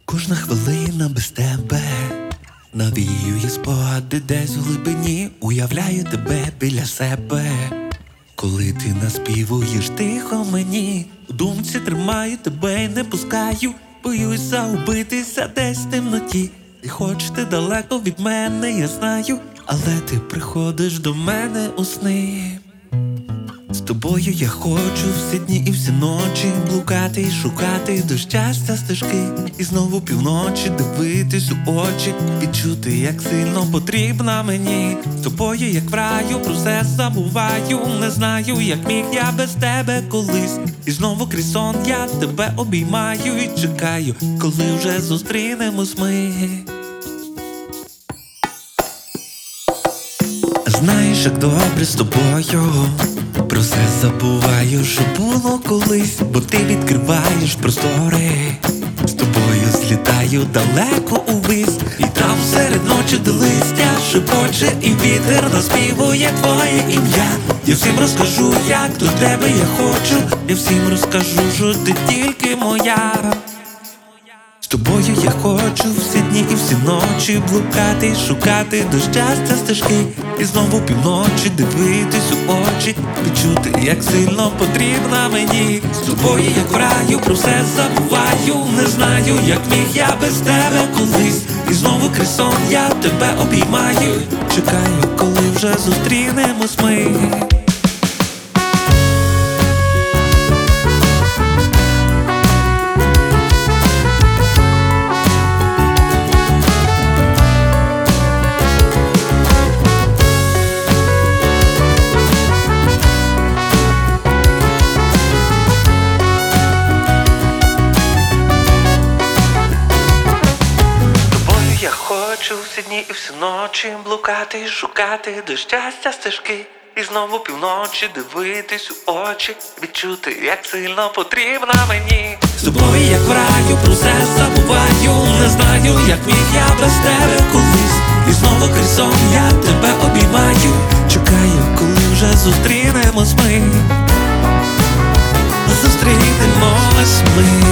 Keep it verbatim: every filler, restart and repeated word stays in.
Кожна хвилина без тебе навіює спогади десь у глибині. Уявляю тебе біля себе, коли ти наспівуєш тихо мені. У думці тримаю тебе і не пускаю. Боюсь загубитися десь в темноті. І хоч ти далеко від мене, я знаю, але ти приходиш до мене у сни. З тобою я хочу всі дні і всі ночі блукати і шукати до щастя стежки. І знову півночі дивитись у очі, відчути, як сильно потрібна мені. З тобою, як в раю, про все забуваю. Не знаю, як міг я без тебе колись. І знову крізь сон я тебе обіймаю і чекаю, коли вже зустрінемось ми. Знаєш, як добре з тобою, про все забуваю, що було колись. Бо ти відкриваєш простори, з тобою злітаю далеко увись. І там серед ночі, де листя шепоче, і вітер наспівує твоє ім'я. Я всім розкажу, як до тебе я хочу. Я всім розкажу, що ти тільки моя. З тобою я хочу всі дні і всі ночі блукати і шукати до щастя стежки. І знову півночі дивитись у очі, відчути, як сильно потрібна мені. З тобою, як в раю, про все забуваю. Не знаю, як міг я без тебе колись. І знову крізь сон я тебе обіймаю. Чекаю, коли вже зустрінемось ми. Хочу всі дні і всі ночі блукати і шукати до щастя стежки. І знову півночі дивитись у очі, відчути, як сильно потрібна мені. З тобою, як в раю, про все забуваю. Не знаю, як міг я без тебе колись. І знову крізь сон я тебе обіймаю. Чекаю, коли вже зустрінемось ми. Зустрінемось ми.